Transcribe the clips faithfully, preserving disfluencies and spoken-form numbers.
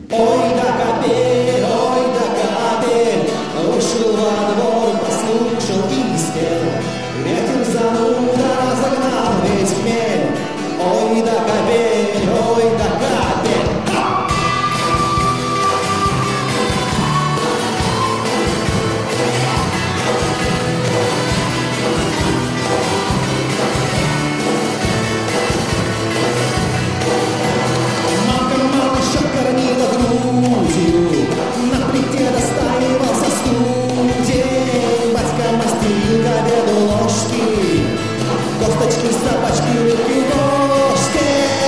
Ой да капель, ой да капель, вышел во двор, послушал и спел. Ветер зануда разогнал весь хмель. Ой да капель, ой да капель. Кормила грудью, на плите достаивался студень. Батька мастерил к обеду ложки, косточки, собачки, рыбки, ложки.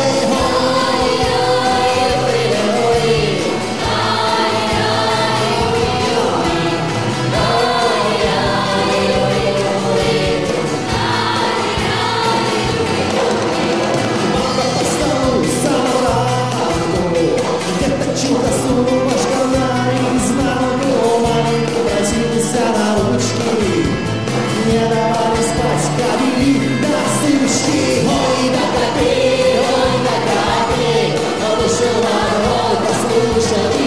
Чудо сунула шкала изнанку, маленько просился на ручки. Не давали спать, кабели до стычки. Ой да капель, ой да капель, вышел во двор, послушал